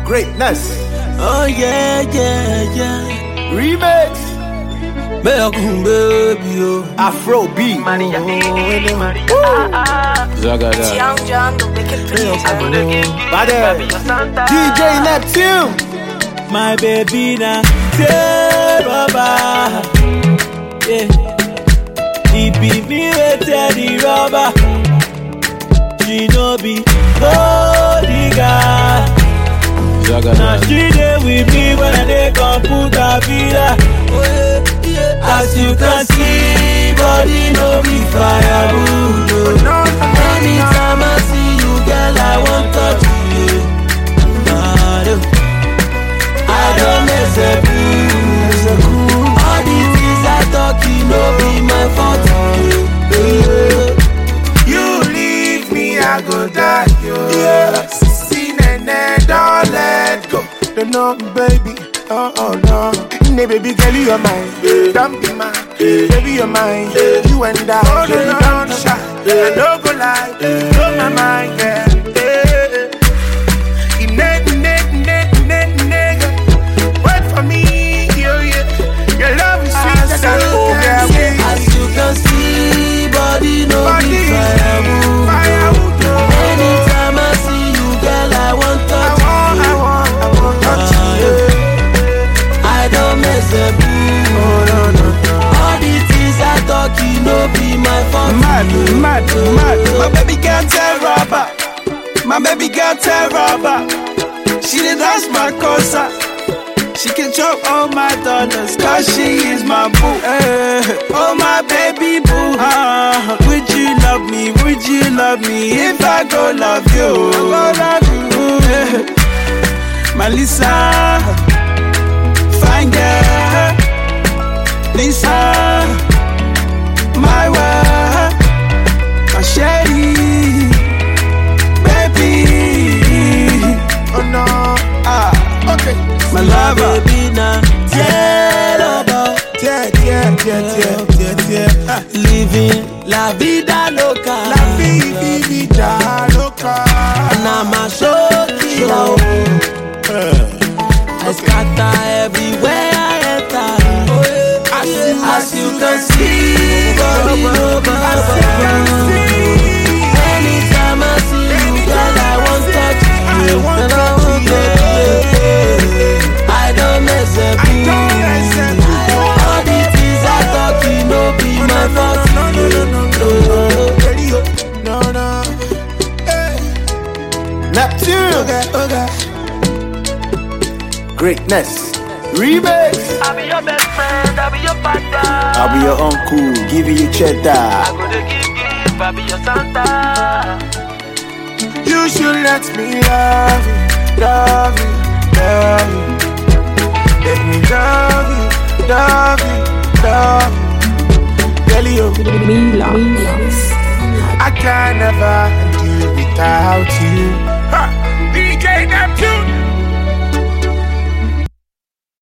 Greatness. Oh yeah, yeah, yeah. Remix. Baby, oh. Afro beat. Maria, Young John, the wicked producer. Bade. DJ Neptune. My baby na rubber. Yeah. It be me with the rubber. She no be bodyguard. Now she dey with me when I dey come put a villa. As you can see, body no be firewood. Anytime I see you, girl, I want touch you. I don't mess up you. All the things I talk, you no be my fault. You leave me, I go die. Yeah. See, nene, don't let go. No, baby, oh no. Baby girl, you're mine. Don't be mine. Baby, you're mine. You and I. Oh, no, don't shy. I don't go lie. Blow my mind, yeah. Wait for me, yeah. Your love is sweet as As you can see, body no be firewood. Anytime I see you, girl, I want touch you. I don't mess up you. All the things I talk, you no be my fault. Mad. My baby girl tell rubber. My baby girl tell rubber. She did dance my cosa. She can chop all my dollars, cause she is my boo. Oh my baby boo. Would you love me? Would you love me if I go love you? My Lisa, fine girl. Lisa, my wife, my shady baby. Oh no. Okay. My lover, baby, now living la vida loca. La vida loca. And I'm a show killer. I scatter everywhere I enter. As you can see, body over. Anytime I see you, girl, I want touch you. And I want touch you. I don't mess up you. All the things I talk, you no be my fault. No. Hey. Neptune. Okay. Greatness. Remix. I'll be your best friend, I'll be your partner. I'll be your uncle, giving you cheddar. I'm gonna give, I'll be your Santa. You should let me love you. Let me love you. Girl, I can never do without you. DJ Neptune.